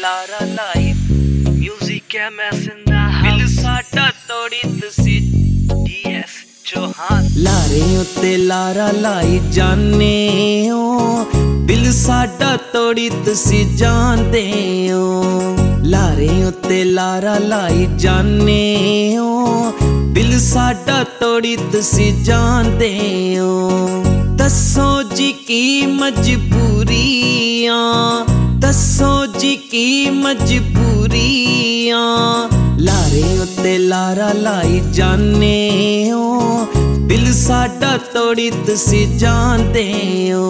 Lara live music है मैसेंदा दिल साडा तोड़ी तुसी डीएस चौहान लारे उत्ते लारा लाई जाने ओ दिल साडा तोड़ी तुसी जानदे हो। लारे उत्ते लारा लाई जाने ओ दिल साडा तोड़ी तुसी जानदे हो। दसो जी की मजबूरियां, दसो जी की मजबूरियां, लारे उत्ते लारा लाई जाने ओ दिल साडा तोड़ी तुसी जानदे हो।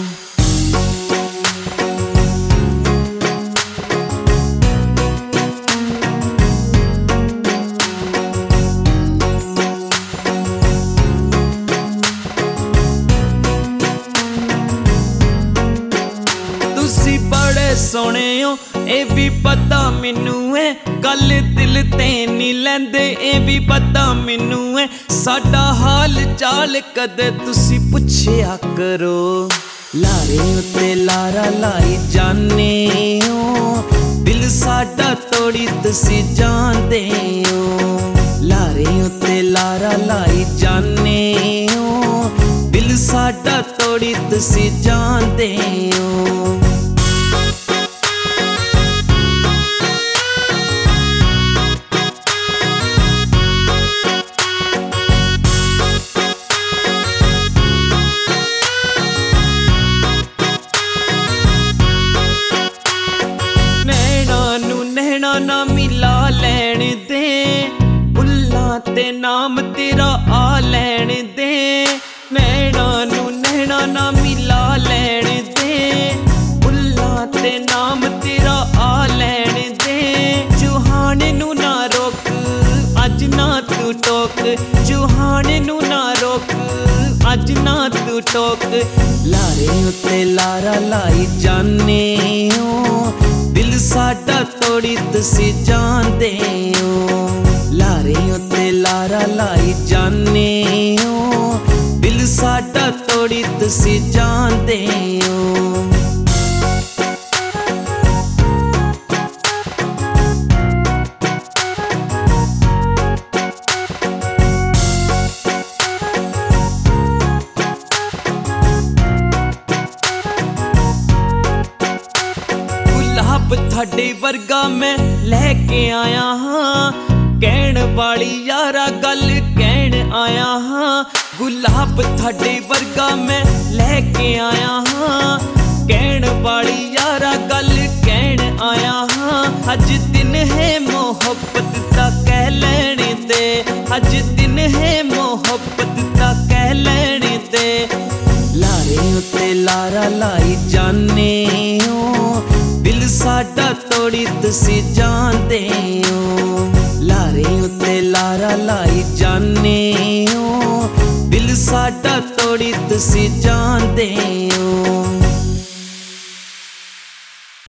तुसी बड़े सोने हो ए भी पता मैनू है, गल दिल ते नहीं लैंदे ए भी पता मैनू है। साडा हाल चाल कदे तुसी पुछया करो। लारे उत्ते लारा लाई जाने हो दिल साडा तोड़ी तुसी जानदे हो। लारे उत्ते लारा लाई जाने हो दिल साडा तोड़ी तुसी जानदे हो। नैना ना मिला लैन दे, बुल्लां ते नाम तेरा आ लैन दे। नैना ना मिला लैन दे, बुल्लां ते नाम तेरा आ लैन दे। चौहान नू ना रोक अज ना तू टोक, चौहान नू ना रोक अज ना तू टोक। लारे उत्ते लारा लाई जाने हो दिल साडा तोड़ी तुसी जानदे हो। लारे उत्ते लारा लाई जाने हो दिल साडा तोड़ी तुसी जानदे हो। थाडे वर्गा मैं लैके आया हाँ, कहण वाली यारा गल कहण आया हाँ। गुलाब थाडे वर्गा मैं लैके आया हाँ, कहण वाली यारा गल कहण आया हाँ। अज दिन है मोहब्बत दा कह लेने दे, अज दिन है मोहब्बत दा कह लेने दे। लारे उत्ते लारा लाई जाने हो दिल साडा तोड़ी तुसी जानदे हो। लारे उत्ते लारा लाई जाने हो दिल साडा तोड़ी तुसी जानदे हो।